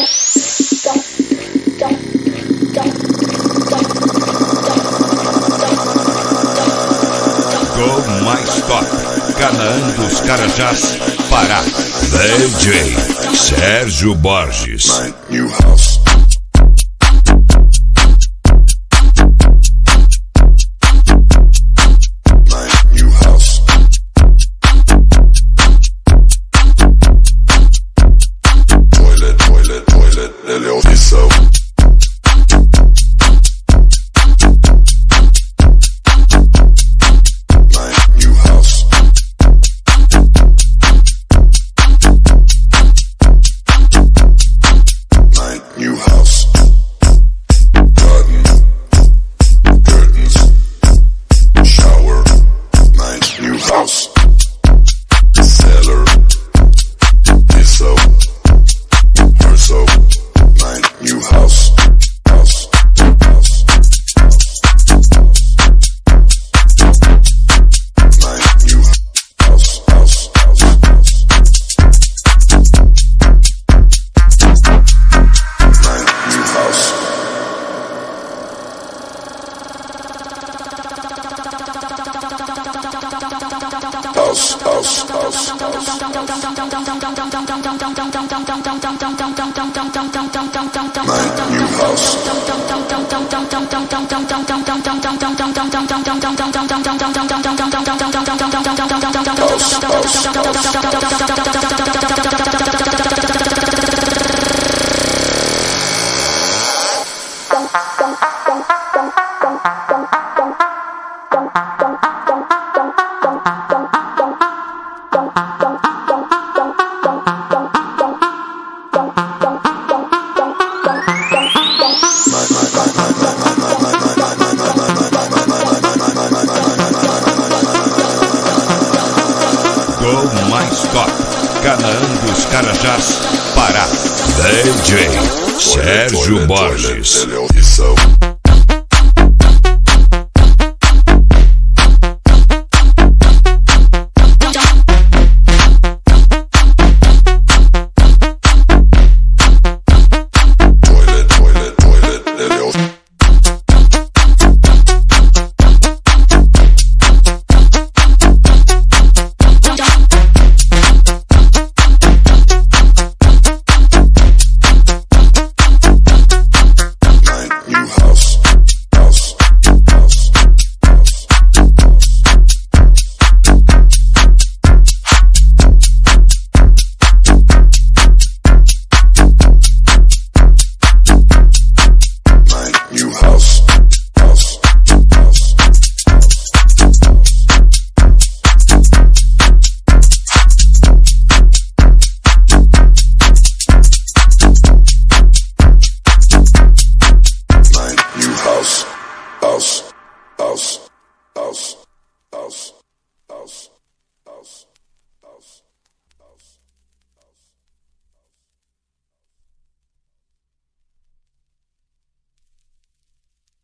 Go Mais Top, Canaã dos Carajás, Pará. DJ Sérgio Borges. New house. Ele é o Vissão. New house. New house. Garden. Curtains. Shower. New house. Cellar. Vissão. Herso. New house, house, house, new house, house, house, new house. House, house, house, new house. Go Mais Top, Canaã dos Carajás, Pará. DJ Sérgio Borges. Ele é o Vissão. House, house, house, house, house.